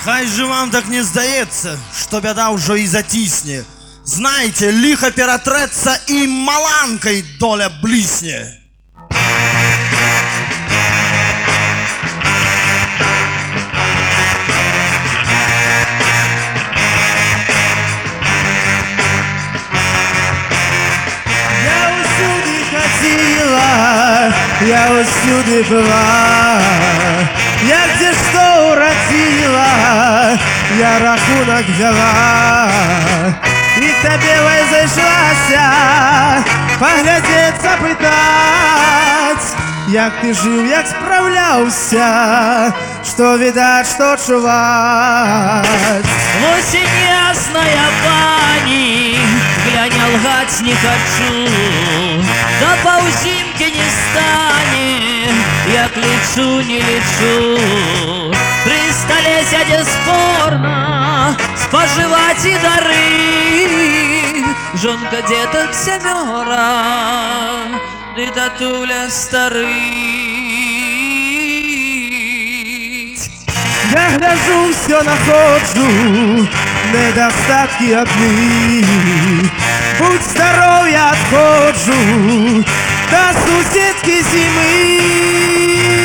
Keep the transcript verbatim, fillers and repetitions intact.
Хай же вам так не здається, що біда вже і затісне. Знаєте, лихо перетреться і маланкой доля блісне. Я усюди ходила, я усюди была, я где что уродила, я рахунок взяла, и к тебе зайшлася, поглядеть, запытать, як ты жил, як справлялся, что видать, что чувать. Осень ясная, пани, глянь, лгать не хочу, да по узимке не станет, як лечу, не лечу. При столе сядя спорно, споживать и дары, жонка деток семера, и татуля старый. Я гляжу, все находжу, недостатки одни. Будь здоров, я отходжу до сусідки зими.